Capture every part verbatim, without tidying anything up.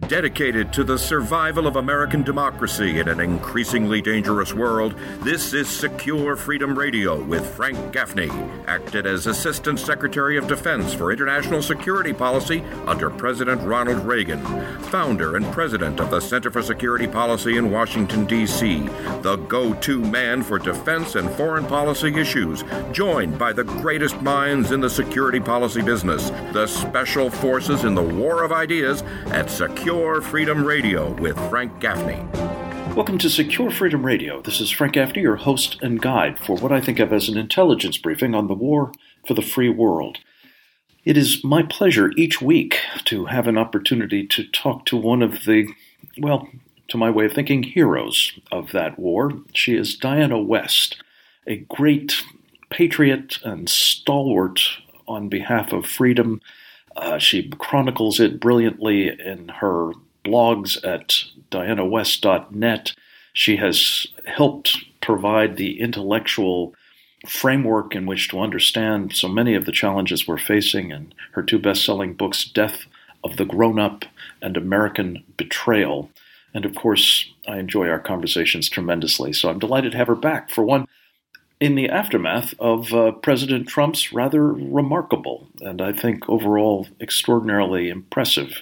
Dedicated to the survival of American democracy in an increasingly dangerous world, this is Secure Freedom Radio with Frank Gaffney, acted as Assistant Secretary of Defense for International Security Policy under President Ronald Reagan, founder and president of the Center for Security Policy in Washington, D C, the go-to man for defense and foreign policy issues, joined by the greatest minds in the security policy business, the special forces in the war of ideas at Secure Freedom Radio with Frank Gaffney. Welcome to Secure Freedom Radio. This is Frank Gaffney, your host and guide for what I think of as an intelligence briefing on the war for the free world. It is my pleasure each week to have an opportunity to talk to one of the, well, to my way of thinking, heroes of that war. She is Diana West, a great patriot and stalwart on behalf of freedom. Uh, she chronicles it brilliantly in her blogs at diana west dot net. She has helped provide the intellectual framework in which to understand so many of the challenges we're facing in her two best-selling books, Death of the Grown-Up and American Betrayal. And of course, I enjoy our conversations tremendously, so I'm delighted to have her back for one in the aftermath of uh, President Trump's rather remarkable, and I think overall extraordinarily impressive,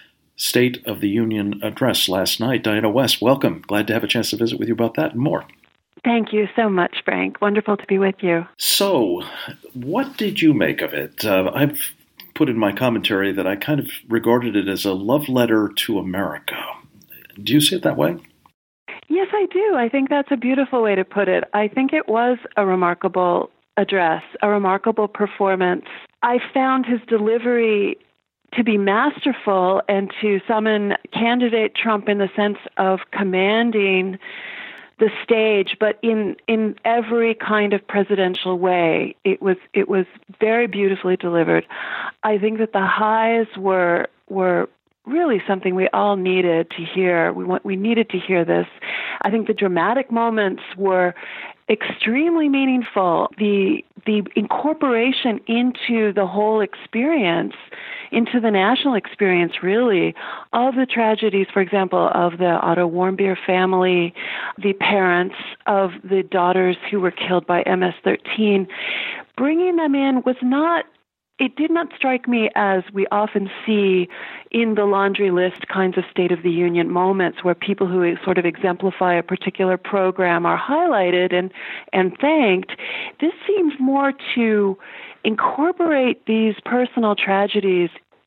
State of the Union address last night. Diana West, welcome. Glad to have a chance to visit with you about that and more. Thank you so much, Frank. Wonderful to be with you. So, what did you make of it? Uh, I've put in my commentary that I kind of regarded it as a love letter to America. Do you see it that way? Yes, I do. I think that's a beautiful way to put it. I think it was a remarkable address, a remarkable performance. I found his delivery to be masterful and to summon candidate Trump in the sense of commanding the stage, but in, in every kind of presidential way. It was it was very beautifully delivered. I think that the highs were were really something we all needed to hear. We want, we needed to hear this. I think the dramatic moments were extremely meaningful. The the incorporation into the whole experience, into the national experience, really, of the tragedies, for example, of the Otto Warmbier family, the parents of the daughters who were killed by M S thirteen, bringing them in was not It did not strike me as we often see in the laundry list kinds of State of the Union moments where people who sort of exemplify a particular program are highlighted and, and thanked. This seems more to incorporate these personal tragedies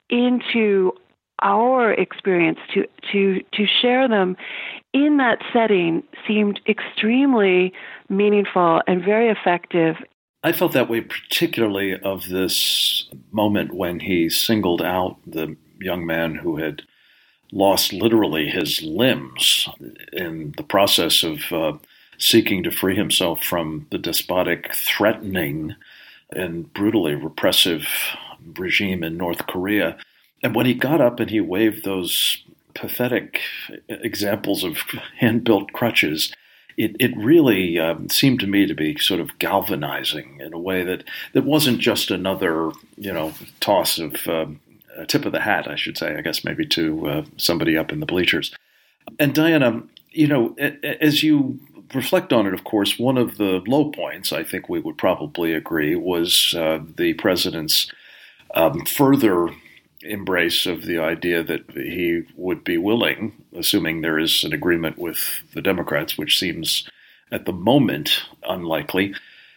into our experience, to, to, to share them in that setting seemed extremely meaningful and very effective. I felt that way particularly of this moment when he singled out the young man who had lost literally his limbs in the process of uh, seeking to free himself from the despotic, threatening, and brutally repressive regime in North Korea. And when he got up and he waved those pathetic examples of hand-built crutches, It it really um, seemed to me to be sort of galvanizing in a way that, that wasn't just another, you know, toss of um, a tip of the hat, I should say, I guess maybe to uh, somebody up in the bleachers. And Diana, you know, as you reflect on it, of course, one of the low points, I think we would probably agree, was uh, the president's um, further embrace of the idea that he would be willing, assuming there is an agreement with the Democrats, which seems at the moment unlikely,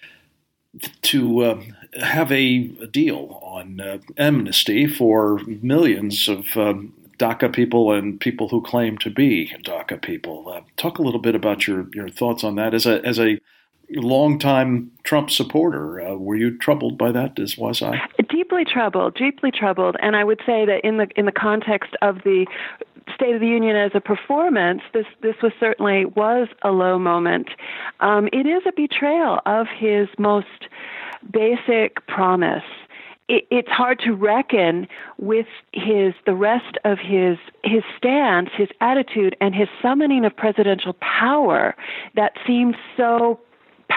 to uh, have a deal on uh, amnesty for millions of um, DACA people and people who claim to be DACA people. Uh, talk a little bit about your, your thoughts on that. As a as a longtime Trump supporter, uh, were you troubled by that, as was I? Deeply troubled, deeply troubled. And I would say that in the in the context of the State of the Union as a performance, this this was certainly was a low moment. Um, it is a betrayal of his most basic promise. It, it's hard to reckon with his the rest of his his stance, his attitude, and his summoning of presidential power that seems so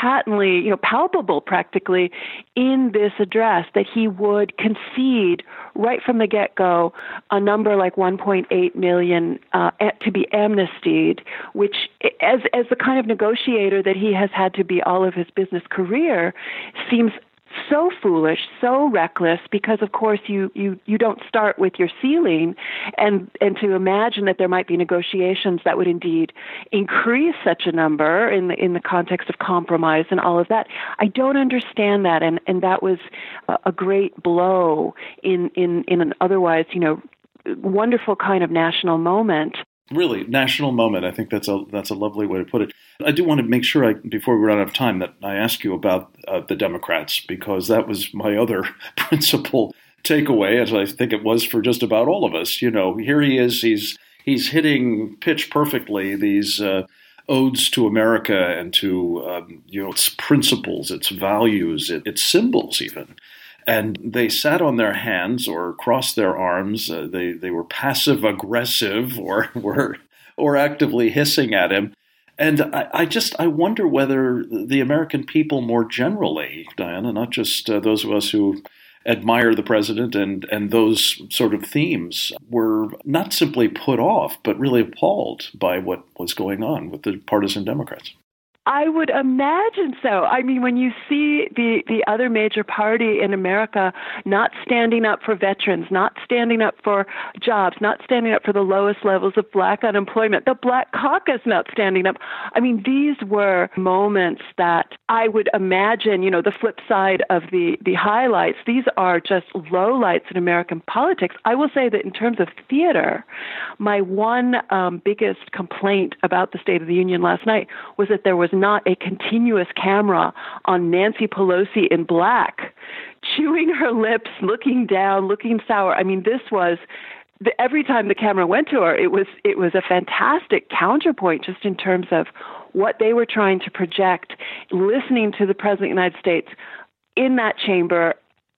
patently, you know, palpable practically in this address that he would concede right from the get-go a number like one point eight million uh, to be amnestied, which as as the kind of negotiator that he has had to be all of his business career seems so foolish, so reckless, because of course you, you, you don't start with your ceiling, and, and to imagine that there might be negotiations that would indeed increase such a number in the in the context of compromise and all of that. I don't understand that, and, and that was a, a great blow in, in, in an otherwise, you know, wonderful kind of national moment. Really, national moment. I think that's a that's a lovely way to put it. I do want to make sure, I, before we run out of time, that I ask you about uh, the Democrats, because that was my other principal takeaway, as I think it was for just about all of us. You know, here he is. He's he's hitting pitch perfectly these uh, odes to America and to um, you know its principles, its values, it, its symbols, even. And they sat on their hands or crossed their arms. Uh, they they were passive aggressive or were or actively hissing at him. And I, I just I wonder whether the American people more generally, Diana, not just uh, those of us who admire the president and and those sort of themes, were not simply put off, but really appalled by what was going on with the partisan Democrats. I would imagine so. I mean, when you see the, the other major party in America not standing up for veterans, not standing up for jobs, not standing up for the lowest levels of black unemployment, the Black Caucus not standing up. I mean, these were moments that I would imagine, you know, the flip side of the, the highlights. These are just lowlights in American politics. I will say that in terms of theater, my one um, biggest complaint about the State of the Union last night was that there was not a continuous camera on Nancy Pelosi in black, chewing her lips, looking down, looking sour. I mean, this was the, every time the camera went to her, it was it was a fantastic counterpoint just in terms of what they were trying to project, listening to the President of the United States in that chamber.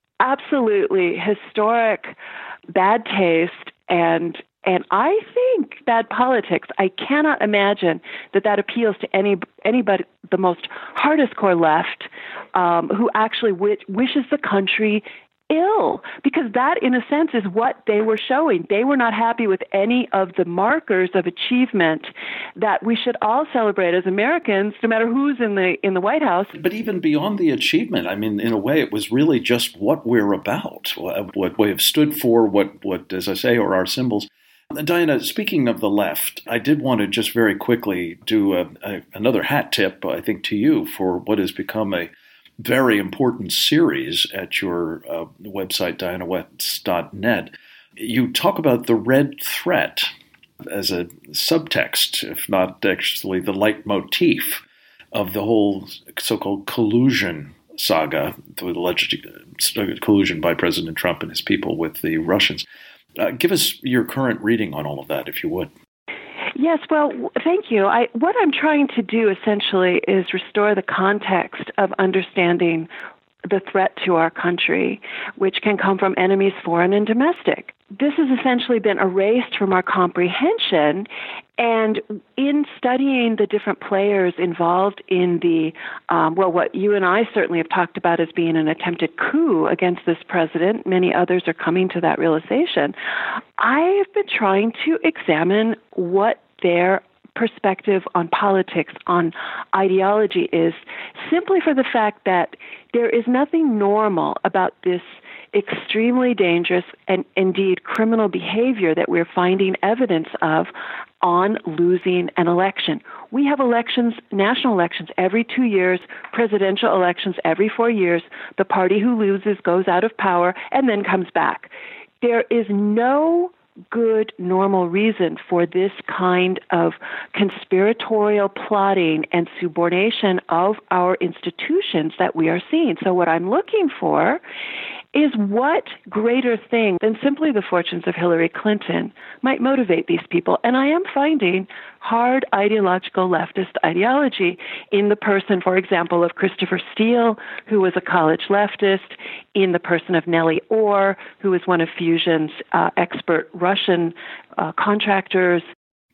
Absolutely historic bad taste and And I think bad politics. I cannot imagine that that appeals to any anybody, the most hardest core left, um, who actually w- wishes the country ill, because that, in a sense, is what they were showing. They were not happy with any of the markers of achievement that we should all celebrate as Americans, no matter who's in the in the White House. But even beyond the achievement, I mean, in a way, it was really just what we're about, what, what we have stood for, what, what, as I say, are our symbols. Diana, speaking of the left, I did want to just very quickly do a, a, another hat tip, I think, to you for what has become a very important series at your uh, website, diana wetz dot net. You talk about the red threat as a subtext, if not actually the leitmotif of the whole so-called collusion saga, the alleged collusion by President Trump and his people with the Russians. Uh, give us your current reading on all of that, if you would. Yes, well, thank you. I, what I'm trying to do essentially is restore the context of understanding the threat to our country, which can come from enemies, foreign and domestic. This has essentially been erased from our comprehension, and in studying the different players involved in the, um, well, what you and I certainly have talked about as being an attempted coup against this president, many others are coming to that realization. I have been trying to examine what their perspective on politics, on ideology is, simply for the fact that there is nothing normal about this extremely dangerous and indeed criminal behavior that we're finding evidence of on losing an election. We have elections, national elections, every two years, presidential elections every four years. The party who loses goes out of power and then comes back. There is no good, normal reason for this kind of conspiratorial plotting and subordination of our institutions that we are seeing. So what I'm looking for is what greater thing than simply the fortunes of Hillary Clinton might motivate these people. And I am finding hard ideological leftist ideology in the person, for example, of Christopher Steele, who was a college leftist, in the person of Nellie Ohr, who is one of Fusion's uh, expert Russian uh, contractors.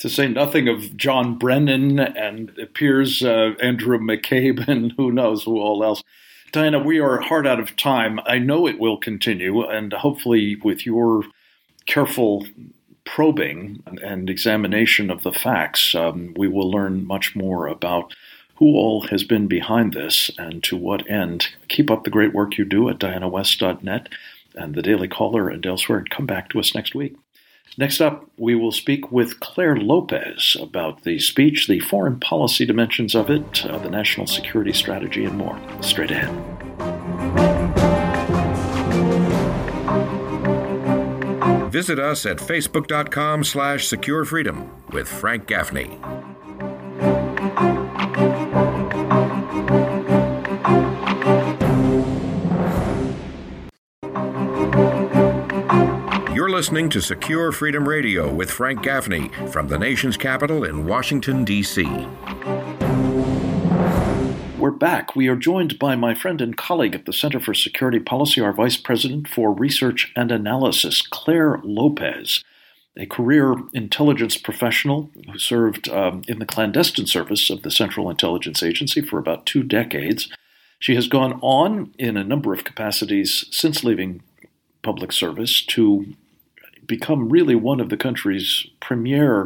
To say nothing of John Brennan and it appears uh, Andrew McCabe and who knows who all else. Diana, we are hard out of time. I know it will continue, and hopefully with your careful probing and examination of the facts, um, we will learn much more about who all has been behind this and to what end. Keep up the great work you do at diana west dot net and the Daily Caller and elsewhere, and come back to us next week. Next up, we will speak with Clare Lopez about the speech, the foreign policy dimensions of it, uh, the national security strategy, and more. Straight ahead. Visit us at facebook.com slash secure freedom with Frank Gaffney. You're listening to Secure Freedom Radio with Frank Gaffney from the nation's capital in Washington, D C We're back. We are joined by my friend and colleague at the Center for Security Policy, our Vice President for Research and Analysis, Clare Lopez, a career intelligence professional who served um, in the clandestine service of the Central Intelligence Agency for about two decades. She has gone on in a number of capacities since leaving public service to become really one of the country's premier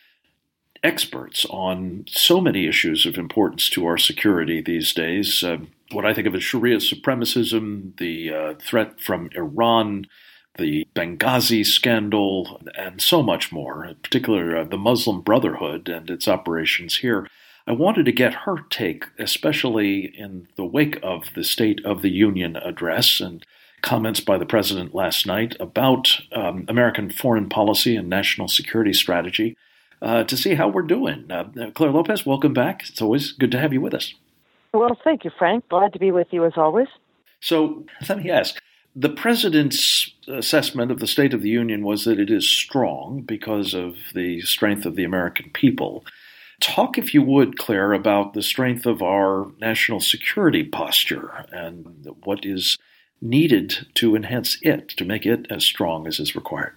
experts on so many issues of importance to our security these days. Uh, what I think of as Sharia supremacism, the uh, threat from Iran, the Benghazi scandal, and so much more, in particular uh, the Muslim Brotherhood and its operations here. I wanted to get her take, especially in the wake of the State of the Union address and comments by the president last night about um, American foreign policy and national security strategy, uh, to see how we're doing. Uh, Clare Lopez, welcome back. It's always good to have you with us. Well, thank you, Frank. Glad to be with you as always. So let me ask, the president's assessment of the State of the Union was that it is strong because of the strength of the American people. Talk, if you would, Clare, about the strength of our national security posture and what is needed to enhance it, to make it as strong as is required.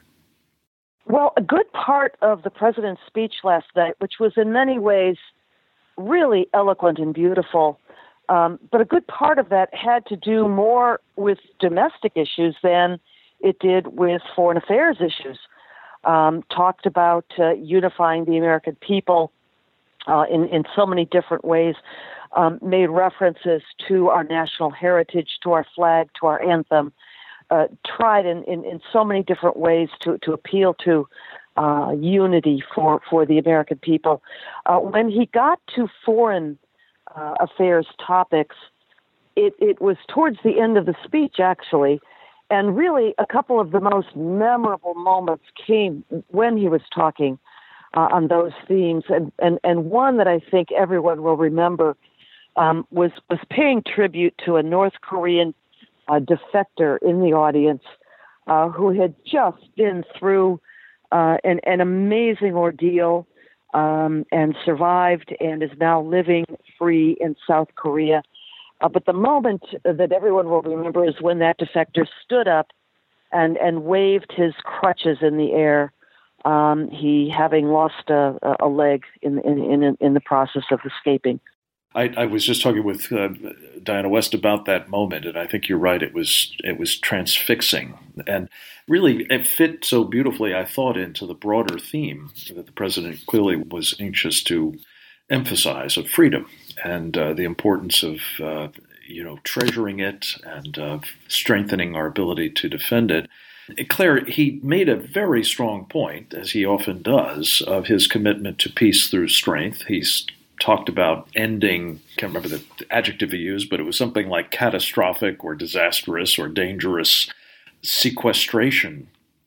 Well, a good part of the president's speech last night, which was in many ways really eloquent and beautiful, um, but a good part of that had to do more with domestic issues than it did with foreign affairs issues. Um, talked about uh, unifying the American people uh, in, in so many different ways. Um, made references to our national heritage, to our flag, to our anthem, uh, tried in, in, in so many different ways to, to appeal to uh, unity for, for the American people. Uh, when he got to foreign uh, affairs topics, it, it was towards the end of the speech, actually, and really a couple of the most memorable moments came when he was talking uh, on those themes, and, and, and one that I think everyone will remember Um, was, was paying tribute to a North Korean uh, defector in the audience uh, who had just been through uh, an, an amazing ordeal um, and survived and is now living free in South Korea. Uh, but the moment that everyone will remember is when that defector stood up and, and waved his crutches in the air, um, he having lost a, a leg in, in, in, in the process of escaping. I, I was just talking with uh, Diana West about that moment, and I think you're right. It was it was transfixing, and really it fit so beautifully, I thought, into the broader theme that the president clearly was anxious to emphasize of freedom and uh, the importance of uh, you know treasuring it and uh, strengthening our ability to defend it. Clare, he made a very strong point, as he often does, of his commitment to peace through strength. He's talked about ending, can't remember the adjective he used, but it was something like catastrophic or disastrous or dangerous sequestration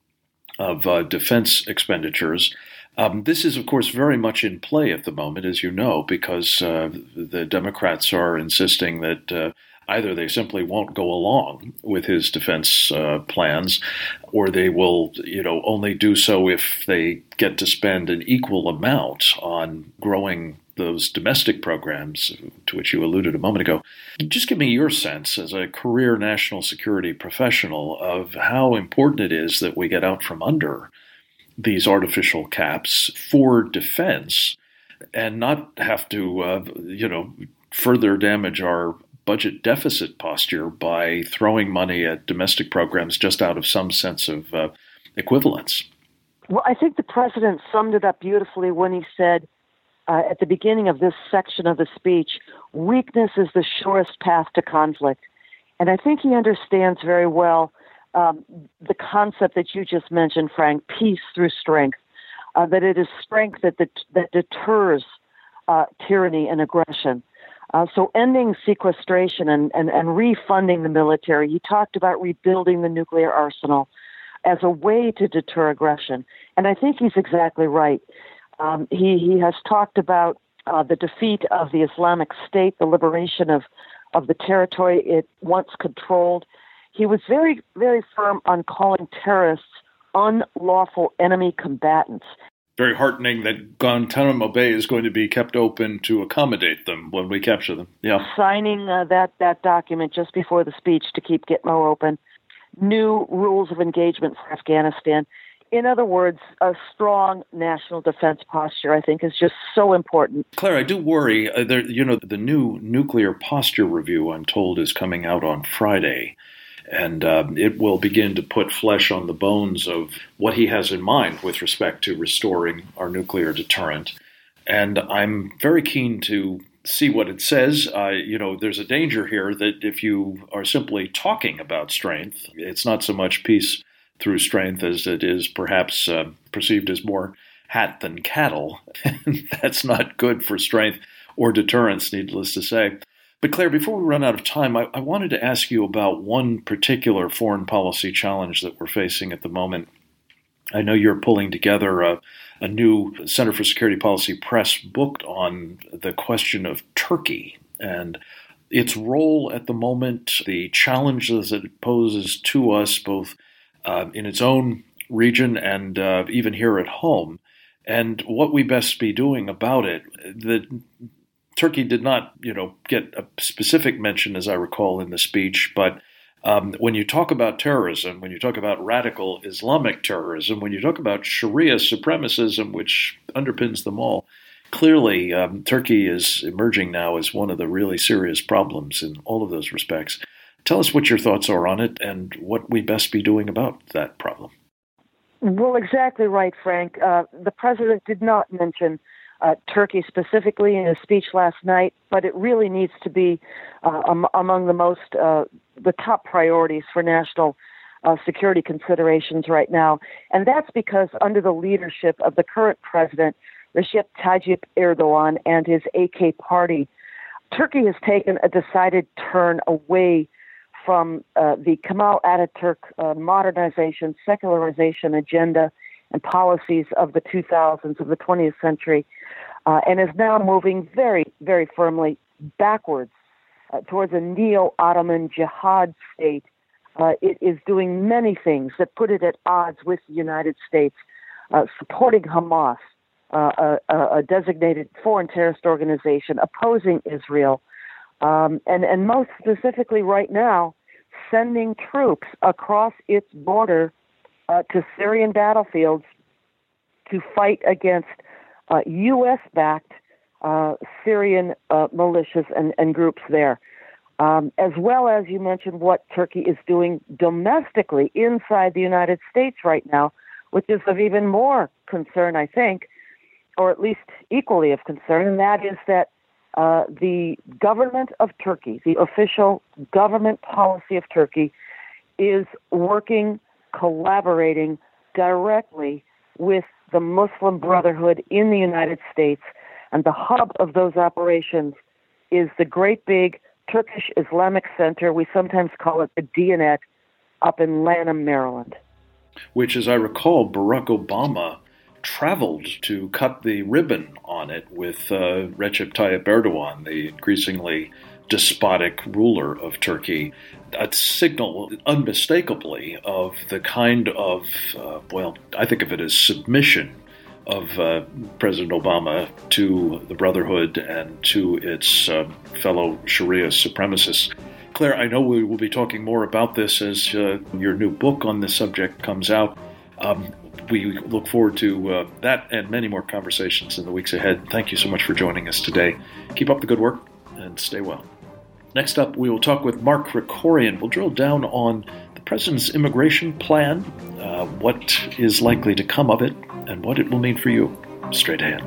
of uh, defense expenditures. Um, this is, of course, very much in play at the moment, as you know, because uh, the Democrats are insisting that uh, either they simply won't go along with his defense uh, plans, or they will, you know, only do so if they get to spend an equal amount on growing those domestic programs to which you alluded a moment ago. Just give me your sense as a career national security professional of how important it is that we get out from under these artificial caps for defense and not have to, uh, you know, further damage our budget deficit posture by throwing money at domestic programs just out of some sense of uh, equivalence? Well, I think the president summed it up beautifully when he said uh, at the beginning of this section of the speech, weakness is the surest path to conflict. And I think he understands very well um, the concept that you just mentioned, Frank, peace through strength, uh, that it is strength that, that, that deters uh, tyranny and aggression. Uh, so ending sequestration and, and, and refunding the military, he talked about rebuilding the nuclear arsenal as a way to deter aggression. And I think he's exactly right. Um, he, he has talked about uh, the defeat of the Islamic State, the liberation of, of the territory it once controlled. He was very, very firm on calling terrorists unlawful enemy combatants. Very heartening that Guantanamo Bay is going to be kept open to accommodate them when we capture them. Yeah, signing uh, that that document just before the speech to keep Gitmo open. New rules of engagement for Afghanistan. In other words, a strong national defense posture, I think, is just so important. Claire, I do worry. Uh, there, you know, the new nuclear posture review, I'm told, is coming out on Friday. And um, it will begin to put flesh on the bones of what he has in mind with respect to restoring our nuclear deterrent. And I'm very keen to see what it says. Uh, you know, there's a danger here that if you are simply talking about strength, it's not so much peace through strength as it is perhaps uh, perceived as more hat than cattle. That's not good for strength or deterrence, needless to say. But Claire, before we run out of time, I, I wanted to ask you about one particular foreign policy challenge that we're facing at the moment. I know you're pulling together a, a new Center for Security Policy Press book on the question of Turkey and its role at the moment, the challenges it poses to us both uh, in its own region and uh, even here at home, and what we best be doing about it. The Turkey did not, you know, get a specific mention, as I recall, in the speech, but um, when you talk about terrorism, when you talk about radical Islamic terrorism, when you talk about Sharia supremacism, which underpins them all, clearly um, Turkey is emerging now as one of the really serious problems in all of those respects. Tell us what your thoughts are on it and what we best be doing about that problem. Well, exactly right, Frank. Uh, the president did not mention Uh, Turkey specifically in his speech last night, but it really needs to be uh, um, among the most, uh, the top priorities for national uh, security considerations right now. And that's because under the leadership of the current president, Recep Tayyip Erdogan, and his A K party, Turkey has taken a decided turn away from uh, the Kemal Ataturk uh, modernization, secularization agenda and policies of the two thousands, of the twentieth century, uh, and is now moving very, very firmly backwards uh, towards a neo-Ottoman jihad state. Uh, it is doing many things that put it at odds with the United States, uh, supporting Hamas, uh, a, a designated foreign terrorist organization, opposing Israel, um, and, and most specifically right now, sending troops across its border Uh, to Syrian battlefields to fight against uh, U S-backed uh, Syrian uh, militias and, and groups there, um, as well as you mentioned what Turkey is doing domestically inside the United States right now, which is of even more concern, I think, or at least equally of concern, and that is that uh, the government of Turkey, the official government policy of Turkey, is working collaborating directly with the Muslim Brotherhood in the United States. And the hub of those operations is the great big Turkish Islamic Center. We sometimes call it the Diyanet, up in Lanham, Maryland. Which, as I recall, Barack Obama traveled to cut the ribbon on it with uh, Recep Tayyip Erdogan, the increasingly despotic ruler of Turkey. A signal unmistakably of the kind of, uh, well, I think of it as submission of uh, President Obama to the Brotherhood and to its uh, fellow Sharia supremacists. Claire, I know we will be talking more about this as uh, your new book on this subject comes out. Um, we look forward to uh, that and many more conversations in the weeks ahead. Thank you so much for joining us today. Keep up the good work and stay well. Next up, we will talk with Mark Krikorian. We'll drill down on the president's immigration plan, uh, what is likely to come of it, and what it will mean for you. Straight ahead.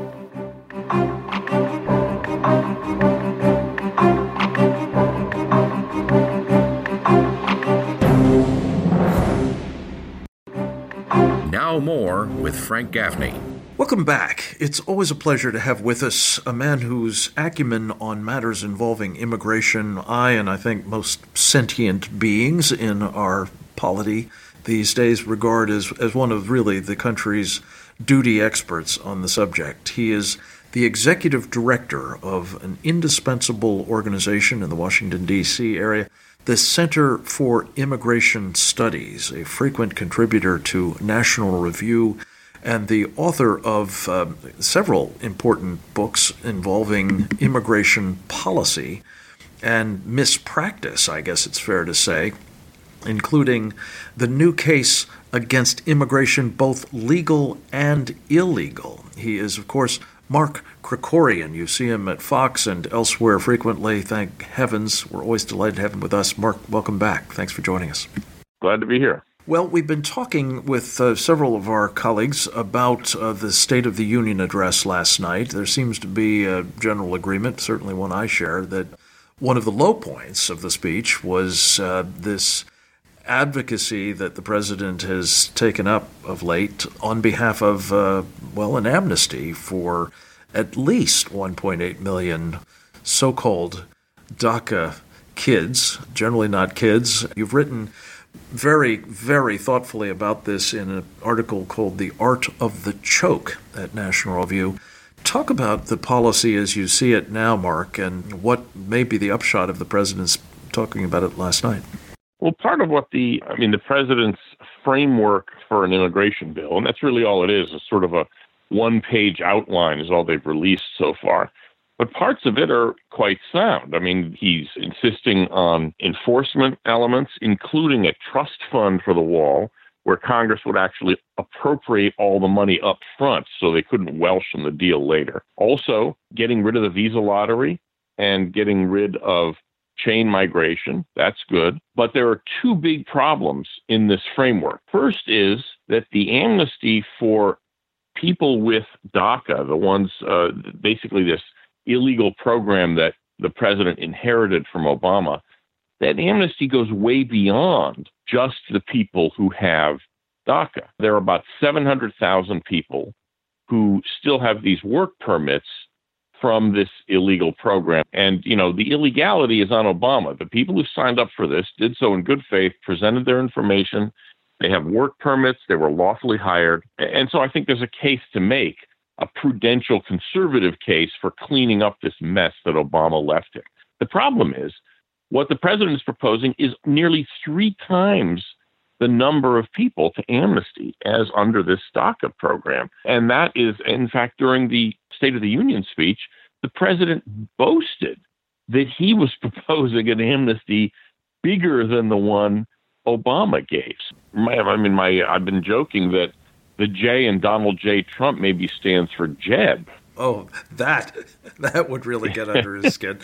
Now more with Frank Gaffney. Welcome back. It's always a pleasure to have with us a man whose acumen on matters involving immigration I, and I think most sentient beings in our polity these days, regard as, as one of really the country's duty experts on the subject. He is the executive director of an indispensable organization in the Washington, D C area, the Center for Immigration Studies, a frequent contributor to National Review, and the author of uh, several important books involving immigration policy and mispractice, I guess it's fair to say, including the new case against immigration, both legal and illegal. He is, of course, Mark Krikorian. You see him at Fox and elsewhere frequently. Thank heavens. We're always delighted to have him with us. Mark, welcome back. Thanks for joining us. Glad to be here. Well, we've been talking with uh, several of our colleagues about uh, the State of the Union address last night. There seems to be a general agreement, certainly one I share, that one of the low points of the speech was uh, this advocacy that the president has taken up of late on behalf of, uh, well, an amnesty for at least one point eight million so-called DACA kids, generally not kids. You've written very, very thoughtfully about this in an article called The Art of the Choke at National Review. Talk about the policy as you see it now, Mark, and what may be the upshot of the president's talking about it last night. Well, part of what the, I mean, the president's framework for an immigration bill, and that's really all it is, is sort of a one-page outline is all they've released so far. But parts of it are quite sound. I mean, he's insisting on enforcement elements, including a trust fund for the wall, where Congress would actually appropriate all the money up front so they couldn't welsh on the deal later. Also, getting rid of the visa lottery and getting rid of chain migration. That's good. But there are two big problems in this framework. First is that the amnesty for people with DACA, the ones, uh, basically this illegal program that the president inherited from Obama, that amnesty goes way beyond just the people who have DACA. There are about seven hundred thousand people who still have these work permits from this illegal program. And, you know, the illegality is on Obama. The people who signed up for this did so in good faith, presented their information. They have work permits. They were lawfully hired. And so I think there's a case to make, a prudential conservative case for cleaning up this mess that Obama left him. The problem is what the president is proposing is nearly three times the number of people to amnesty as under this DACA program. And that is, in fact, during the State of the Union speech, the president boasted that he was proposing an amnesty bigger than the one Obama gave. My, I mean, my I've been joking that the J in Donald J. Trump maybe stands for Jeb. Oh, that that would really get under his skin.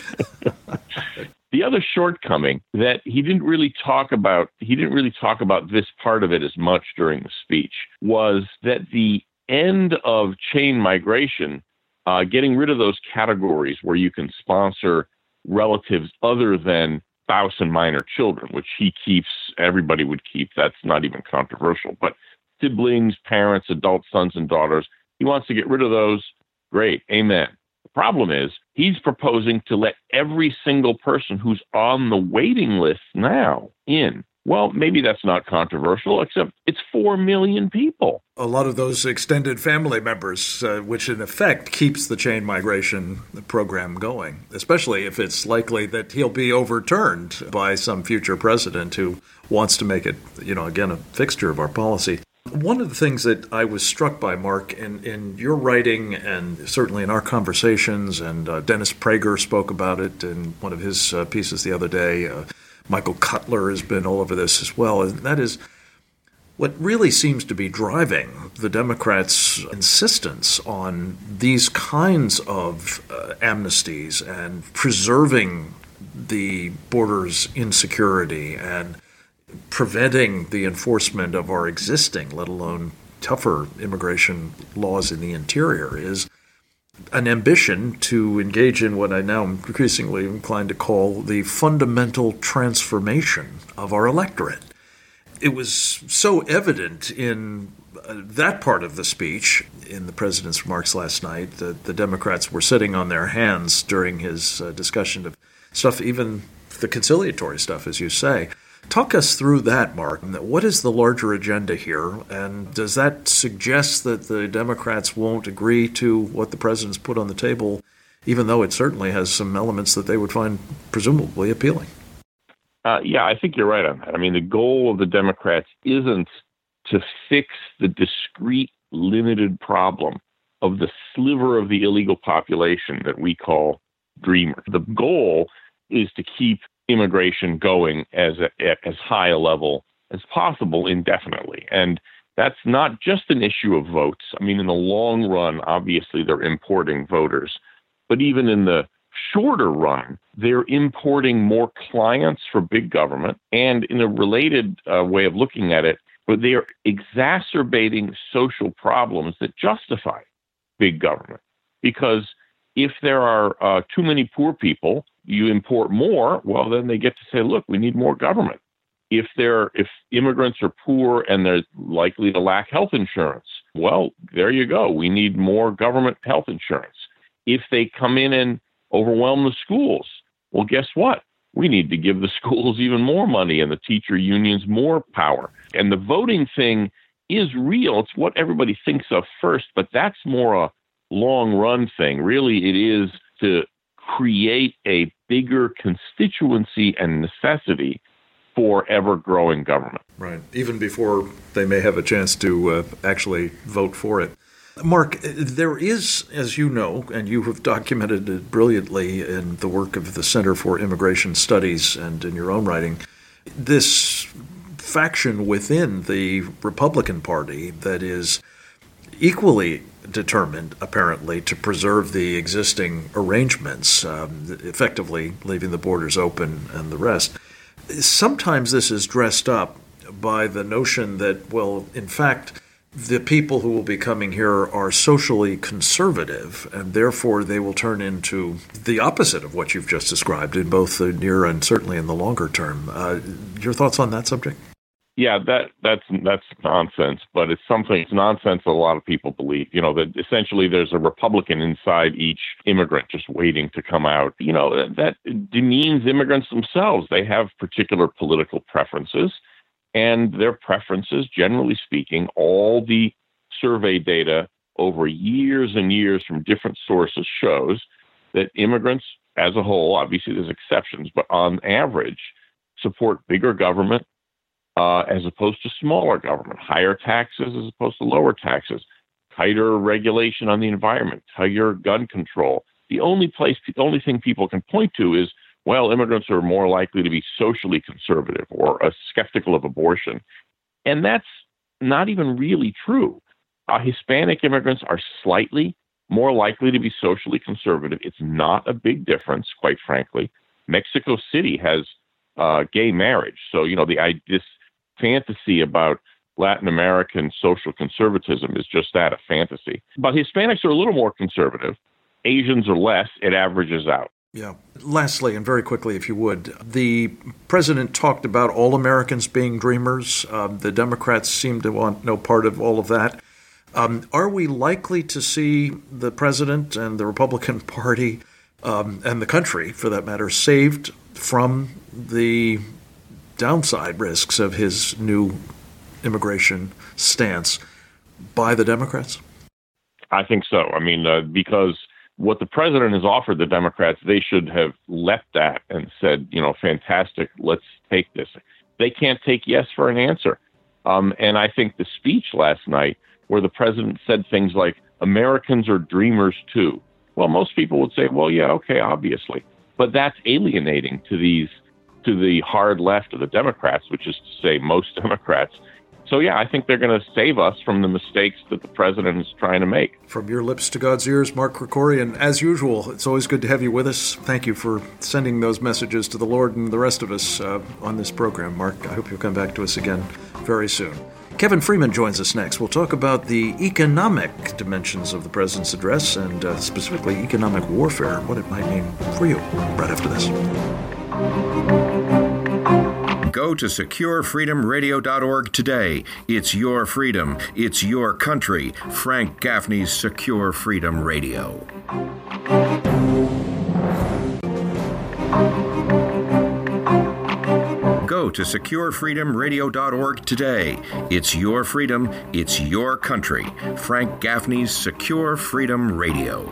The other shortcoming that he didn't really talk about, he didn't really talk about this part of it as much during the speech, was that the end of chain migration, uh, getting rid of those categories where you can sponsor relatives other than spouse and minor children, which he keeps, everybody would keep, that's not even controversial, but siblings, parents, adult sons and daughters, he wants to get rid of those. Great. Amen. The problem is he's proposing to let every single person who's on the waiting list now in. Well, maybe that's not controversial, except it's four million people. A lot of those extended family members, uh, which in effect keeps the chain migration program going, especially if it's likely that he'll be overturned by some future president who wants to make it, you know, again, a fixture of our policy. One of the things that I was struck by, Mark, in, in your writing and certainly in our conversations, and uh, Dennis Prager spoke about it in one of his uh, pieces the other day, uh, Michael Cutler has been all over this as well, and that is What really seems to be driving the Democrats' insistence on these kinds of uh, amnesties and preserving the border's insecurity and preventing the enforcement of our existing, let alone tougher immigration laws in the interior, is an ambition to engage in what I now am increasingly inclined to call the fundamental transformation of our electorate. It was so evident in uh, that part of the speech, in the president's remarks last night, that the Democrats were sitting on their hands during his uh, discussion of stuff, even the conciliatory stuff, as you say. Talk us through that, Mark. What is the larger agenda here, and does that suggest that the Democrats won't agree to what the president's put on the table, even though it certainly has some elements that they would find presumably appealing? Uh, yeah, I think you're right on that. I mean, the goal of the Democrats isn't to fix the discrete, limited problem of the sliver of the illegal population that we call dreamers. The goal is to keep immigration going as a, at as high a level as possible indefinitely. And that's not just an issue of votes. I mean, in the long run, obviously, they're importing voters. But even in the shorter run, they're importing more clients for big government. And in a related uh, way of looking at it, but they are exacerbating social problems that justify big government. Because if there are uh, too many poor people, you import more, well, then they get to say, look, we need more government. If they're if immigrants are poor and they're likely to lack health insurance, well, there you go. We need more government health insurance. If they come in and overwhelm the schools, well, guess what? We need to give the schools even more money and the teacher unions more power. And the voting thing is real. It's what everybody thinks of first, but that's more a long run thing. Really, it is to create a bigger constituency and necessity for ever-growing government. Right, even before they may have a chance to uh, actually vote for it. Mark, there is, as you know, and you have documented it brilliantly in the work of the Center for Immigration Studies and in your own writing, this faction within the Republican Party that is equally determined, apparently, to preserve the existing arrangements, um, effectively leaving the borders open and the rest. Sometimes this is dressed up by the notion that, well, in fact, the people who will be coming here are socially conservative, and therefore they will turn into the opposite of what you've just described in both the near and certainly in the longer term. Uh, your thoughts on that subject? Yeah, that that's that's nonsense, but it's something, it's nonsense that a lot of people believe, you know, that essentially there's a Republican inside each immigrant just waiting to come out. You know, that, that demeans immigrants themselves. They have particular political preferences, and their preferences, generally speaking, all the survey data over years and years from different sources shows that immigrants as a whole, obviously there's exceptions, but on average, support bigger government, Uh, as opposed to smaller government, higher taxes as opposed to lower taxes, tighter regulation on the environment, tighter gun control. The only place, the only thing people can point to is, well, immigrants are more likely to be socially conservative or uh, skeptical of abortion. And that's not even really true. Uh, Hispanic immigrants are slightly more likely to be socially conservative. It's not a big difference, quite frankly. Mexico City has uh, gay marriage. So, you know, the I, this fantasy about Latin American social conservatism is just that, a fantasy. But Hispanics are a little more conservative. Asians are less. It averages out. Yeah. Lastly, and very quickly, if you would, the president talked about all Americans being dreamers. Um, the Democrats seem to want no part of all of that. Um, are we likely to see the president and the Republican Party um, and the country, for that matter, saved from the downside risks of his new immigration stance by the Democrats? I think so. I mean, uh, because what the president has offered the Democrats, they should have leapt that and said, you know, fantastic, let's take this. They can't take yes for an answer. Um, and I think the speech last night where the president said things like, Americans are dreamers too. Well, most people would say, well, yeah, okay, obviously. But that's alienating to these to the hard left of the Democrats, which is to say most Democrats. So, yeah, I think they're going to save us from the mistakes that the president is trying to make. From your lips to God's ears, Mark Krikorian. As usual, it's always good to have you with us. Thank you for sending those messages to the Lord and the rest of us uh, on this program, Mark. I hope you'll come back to us again very soon. Kevin Freeman joins us next. We'll talk about the economic dimensions of the president's address and uh, specifically economic warfare, what it might mean for you, right after this. Go to secure freedom radio dot org today. It's your freedom. It's your country. Frank Gaffney's Secure Freedom Radio. Go to secure freedom radio dot org today. It's your freedom. It's your country. Frank Gaffney's Secure Freedom Radio.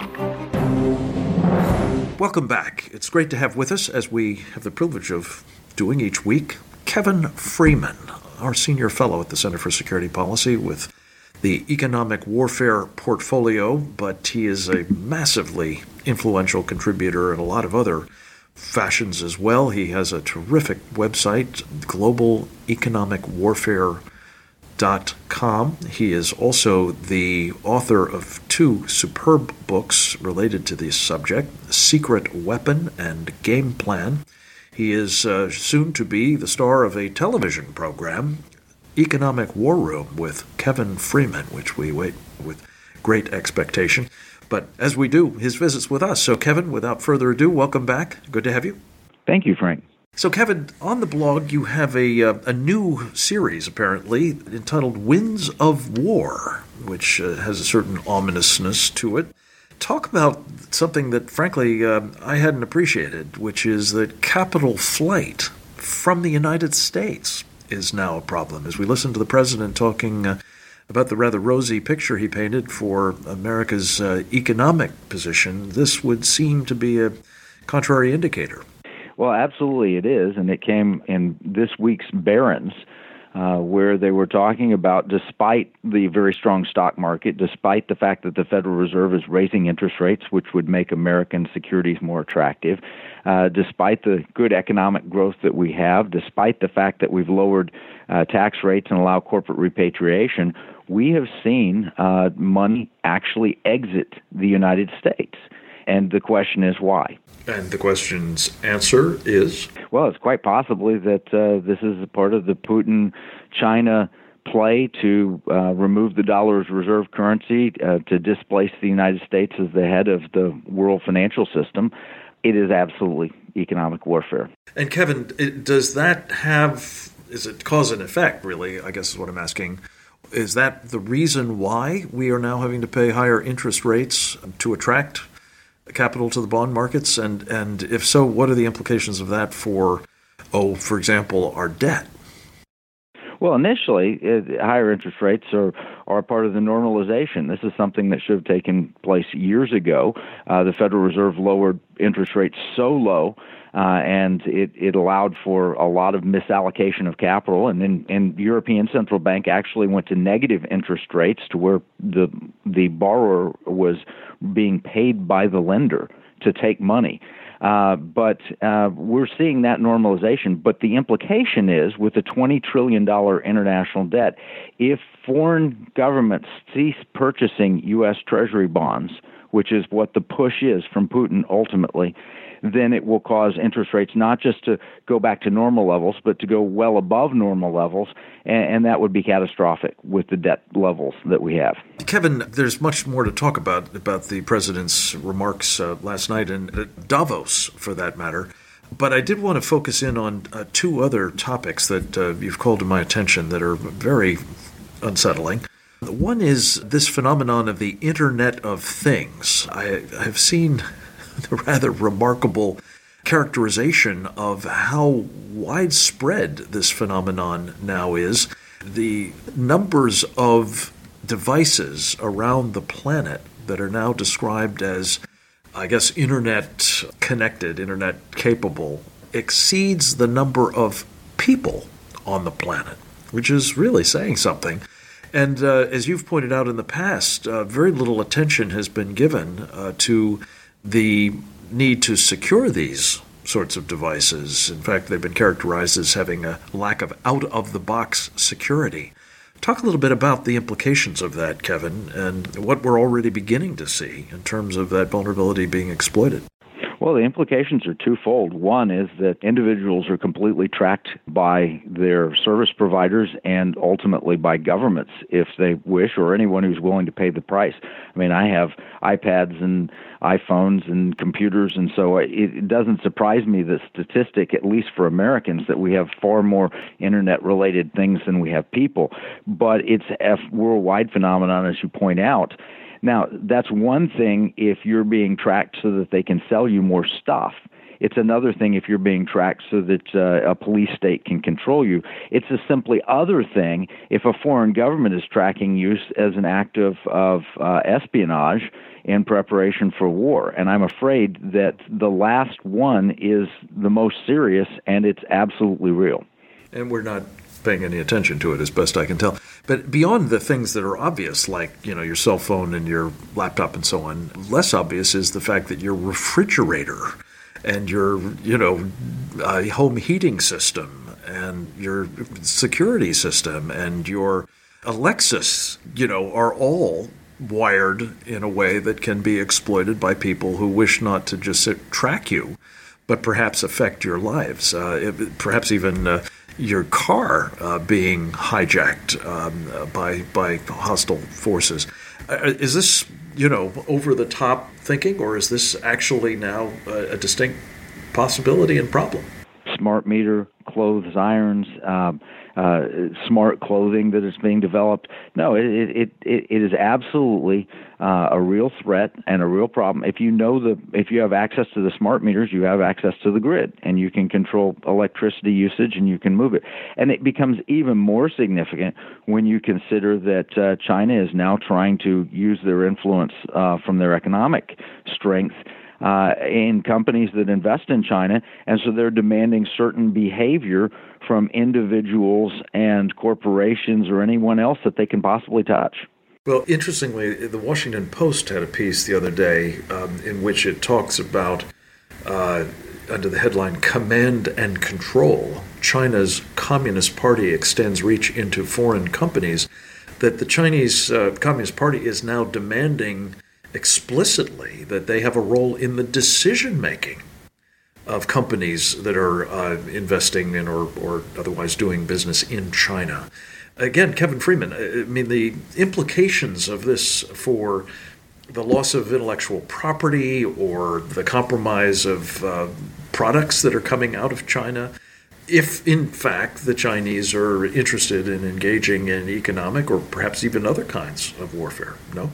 Welcome back. It's great to have with us, as we have the privilege of doing each week, Kevin Freeman, our senior fellow at the Center for Security Policy with the Economic Warfare portfolio, but he is a massively influential contributor in a lot of other fashions as well. He has a terrific website, global economic warfare dot com. He is also the author of two superb books related to this subject, Secret Weapon and Game Plan. He is uh, soon to be the star of a television program, Economic War Room with Kevin Freeman, which we wait with great expectation. But as we do, his visits with us. So, Kevin, without further ado, welcome back. Good to have you. Thank you, Frank. So, Kevin, on the blog, you have a uh, a new series, apparently, entitled Winds of War, which uh, has a certain ominousness to it. Talk about something that, frankly, uh, I hadn't appreciated, which is that capital flight from the United States is now a problem. As we listen to the president talking uh, about the rather rosy picture he painted for America's uh, economic position, this would seem to be a contrary indicator. Well, absolutely it is, and it came in this week's Barron's, uh, where they were talking about, despite the very strong stock market, despite the fact that the Federal Reserve is raising interest rates, which would make American securities more attractive, uh, despite the good economic growth that we have, despite the fact that we've lowered uh, tax rates and allow corporate repatriation, we have seen uh, money actually exit the United States. And the question is why? And the question's answer is? Well, it's quite possibly that uh, this is a part of the Putin-China play to uh, remove the dollar as reserve currency, uh, to displace the United States as the head of the world financial system. It is absolutely economic warfare. And Kevin, it, does that have, is it cause and effect, really, I guess is what I'm asking. Is that the reason why we are now having to pay higher interest rates to attract capital to the bond markets? And, and if so, what are the implications of that for, oh, for example, our debt? Well, initially, it, higher interest rates are, are part of the normalization. This is something that should have taken place years ago. Uh, the Federal Reserve lowered interest rates so low, uh, and it, it allowed for a lot of misallocation of capital. And then and the European Central Bank actually went to negative interest rates to where the the borrower was being paid by the lender to take money. Uh, but uh, we're seeing that normalization. But the implication is, with a twenty trillion dollars international debt, if foreign governments cease purchasing U S Treasury bonds, which is what the push is from Putin ultimately, then it will cause interest rates not just to go back to normal levels, but to go well above normal levels, and, and that would be catastrophic with the debt levels that we have. Kevin, there's much more to talk about, about the president's remarks uh, last night, and at Davos, for that matter. But I did want to focus in on uh, two other topics that uh, you've called to my attention that are very unsettling. One is this phenomenon of the Internet of Things. I have seen the rather remarkable characterization of how widespread this phenomenon now is. The numbers of devices around the planet that are now described as, I guess, Internet connected, Internet capable, exceeds the number of people on the planet, which is really saying something. And uh, as you've pointed out in the past, uh, very little attention has been given uh, to the need to secure these sorts of devices. In fact, they've been characterized as having a lack of out-of-the-box security. Talk a little bit about the implications of that, Kevin, and what we're already beginning to see in terms of that vulnerability being exploited. Well, the implications are twofold. One is that individuals are completely tracked by their service providers and ultimately by governments if they wish, or anyone who's willing to pay the price. I mean, I have iPads and iPhones and computers, and so it, it doesn't surprise me, the statistic, at least for Americans, that we have far more internet-related things than we have people. But it's a worldwide phenomenon, as you point out. Now, that's one thing if you're being tracked so that they can sell you more stuff. It's another thing if you're being tracked so that uh, a police state can control you. It's a simply other thing if a foreign government is tracking you as an act of, of uh, espionage in preparation for war. And I'm afraid that the last one is the most serious, and it's absolutely real. And we're not paying any attention to it, as best I can tell. But beyond the things that are obvious, like, you know, your cell phone and your laptop and so on, less obvious is the fact that your refrigerator and your, you know, uh, home heating system and your security system and your Alexis, you know, are all wired in a way that can be exploited by people who wish not to just sit, track you, but perhaps affect your lives, uh, it, perhaps even uh, your car uh, being hijacked um, uh, by by hostile forces. Uh, is this, you know, over-the-top thinking, or is this actually now a, a distinct possibility and problem? Smart meter, clothes irons, um, uh, smart clothing that is being developed. No, it it it, it is absolutely uh, a real threat and a real problem. If you know the if you have access to the smart meters, you have access to the grid, and you can control electricity usage and you can move it. And it becomes even more significant when you consider that uh, China is now trying to use their influence uh, from their economic strength Uh, in companies that invest in China, and so they're demanding certain behavior from individuals and corporations or anyone else that they can possibly touch. Well, interestingly, the Washington Post had a piece the other day um, in which it talks about, uh, under the headline, Command and Control, China's Communist Party extends reach into foreign companies, that the Chinese uh, Communist Party is now demanding explicitly that they have a role in the decision-making of companies that are uh, investing in or, or otherwise doing business in China. Again, Kevin Freeman, I mean, the implications of this for the loss of intellectual property or the compromise of uh, products that are coming out of China, if in fact the Chinese are interested in engaging in economic or perhaps even other kinds of warfare, no?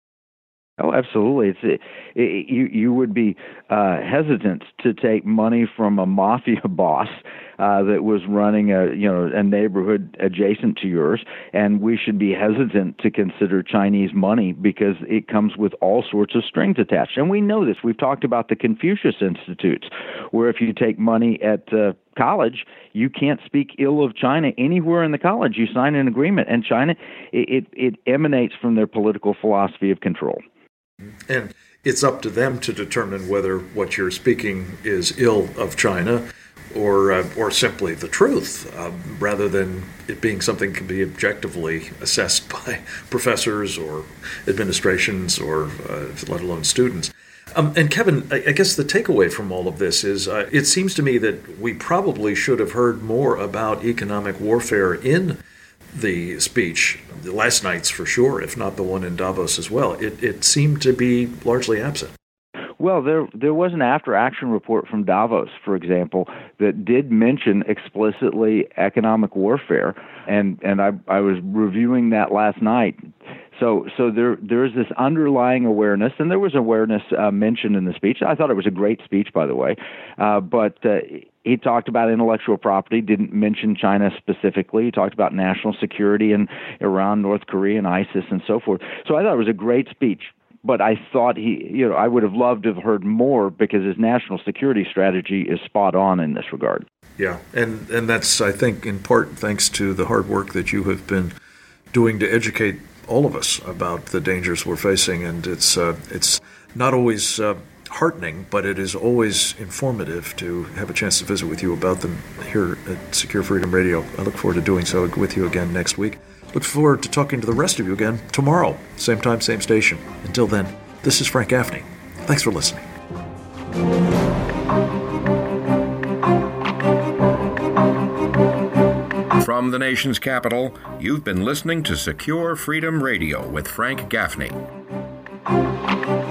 Oh, absolutely. It's it, it, you. You would be uh, hesitant to take money from a mafia boss uh, that was running a you know a neighborhood adjacent to yours, and we should be hesitant to consider Chinese money because it comes with all sorts of strings attached. And we know this. We've talked about the Confucius Institutes, where if you take money at uh, college, you can't speak ill of China anywhere in the college. You sign an agreement, and China it it, it emanates from their political philosophy of control. And it's up to them to determine whether what you're speaking is ill of China or uh, or simply the truth, uh, rather than it being something that can be objectively assessed by professors or administrations or uh, let alone students. Um, and Kevin, I, I guess the takeaway from all of this is uh, it seems to me that we probably should have heard more about economic warfare in the speech, last night's for sure, if not the one in Davos as well. It, it seemed to be largely absent. Well, there there was an after-action report from Davos, for example, that did mention explicitly economic warfare, and, and I, I was reviewing that last night. So so there there's this underlying awareness, and there was awareness uh, mentioned in the speech. I thought it was a great speech, by the way, uh, but uh, he talked about intellectual property, didn't mention China specifically. He talked about national security and Iran, North Korea, and ISIS, and so forth. So I thought it was a great speech. But I thought he, you know, I would have loved to have heard more because his national security strategy is spot on in this regard. Yeah, and and that's, I think, in part thanks to the hard work that you have been doing to educate all of us about the dangers we're facing, and it's uh, it's not always uh, heartening, but it is always informative to have a chance to visit with you about them here at Secure Freedom Radio. I look forward to doing so with you again next week. Look forward to talking to the rest of you again tomorrow, same time, same station. Until then, this is Frank Gaffney. Thanks for listening. From the nation's capital, you've been listening to Secure Freedom Radio with Frank Gaffney.